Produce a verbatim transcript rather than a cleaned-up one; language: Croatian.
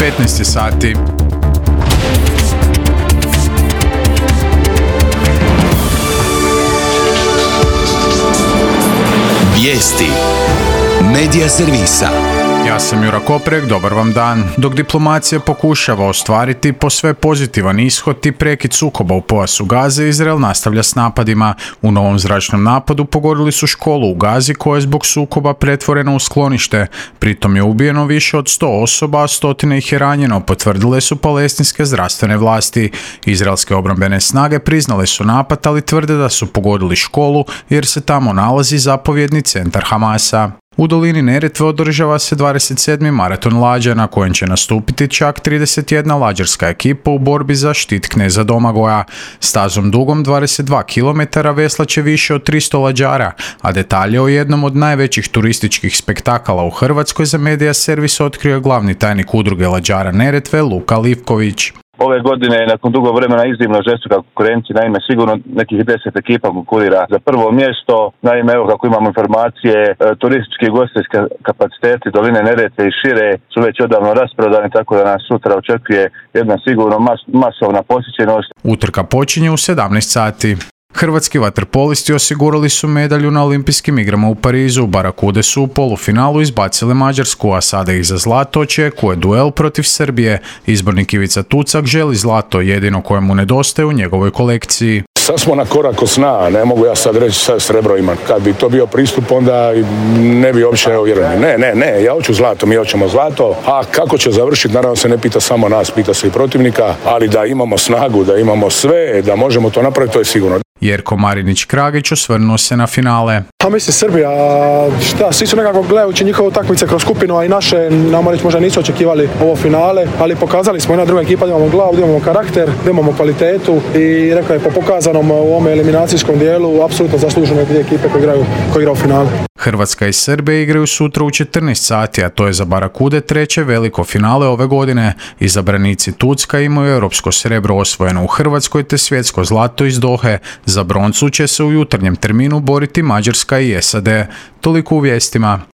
petnaest sati. Vijesti Medija servisa. Ja sam Jura Koprek, dobar vam dan. Dok diplomacija pokušava ostvariti posve pozitivan ishod i prekid sukoba u pojasu Gaze, Izrael nastavlja s napadima. U novom zračnom napadu pogodili su školu u Gazi koja je zbog sukoba pretvorena u sklonište. Pritom je ubijeno više od sto osoba, a stotine ih je ranjeno, potvrdile su palestinske zdravstvene vlasti. Izraelske obrambene snage priznale su napad, ali tvrde da su pogodili školu jer se tamo nalazi zapovjedni centar Hamasa. U dolini Neretve održava se dvadeset sedmi maraton lađa na kojem će nastupiti čak trideset jedna lađarska ekipa u borbi za štit kneza Domagoja. Stazom dugom dvadeset dva kilometara veslaće više od tristo lađara, a detalje o jednom od najvećih turističkih spektakala u Hrvatskoj za Medija servis otkrio je glavni tajnik udruge lađara Neretve Luka Livković. Ove godine je nakon dugo vremena iznimno žestoka konkurencija, naime sigurno nekih deset ekipa konkurira za prvo mjesto. Naime, evo kako imamo informacije, turistički i ugostiteljski kapaciteti doline Neretve i šire su već odavno rasprodani, tako da nas sutra očekuje jedna sigurno mas, masovna posjećenost. Utrka počinje u sedamnaest sati. Hrvatski vaterpolisti osigurali su medalju na olimpijskim igrama u Parizu. Barakude su u polufinalu izbacile Mađarsku, a sada ih za zlato očekuje duel protiv Srbije. Izbornik Ivica Tucak želi zlato, jedino koje mu nedostaje u njegovoj kolekciji. Sad smo na korak od sna, ne mogu ja sad reći sad srebro imam. Kad bi to bio pristup, onda ne bi uopće uvjereni. Ne, ne, ne, ja hoću zlato, mi hoćemo zlato. A kako će završiti, naravno se ne pita samo nas, pita se i protivnika, ali da imamo snagu, da imamo sve, da možemo to napraviti, to je sigurno. Jerko Marinić-Kragić osvrnuo se na finale. A misli Srbija, šta, svi su nekako gledajući njihove utakmice kroz skupinu, a i naše, namo reći, možda nisu očekivali ovo finale, ali pokazali smo jedna druga ekipa da imamo glavu, da imamo karakter, da imamo kvalitetu i rekao je po pokazanom u ovom eliminacijskom dijelu apsolutno zasluženo dvije ekipe koje igraju, koje igraju u finale. Hrvatska i Srbija igraju sutra u četrnaest sati, a to je za Barakude treće veliko finale ove godine. Izabranici Tucka imaju europsko srebro osvojeno u Hrvatskoj te svjetsko zlato iz Dohe. Za broncu će se u jutarnjem terminu boriti Mađarska i S A D. Toliko u vijestima.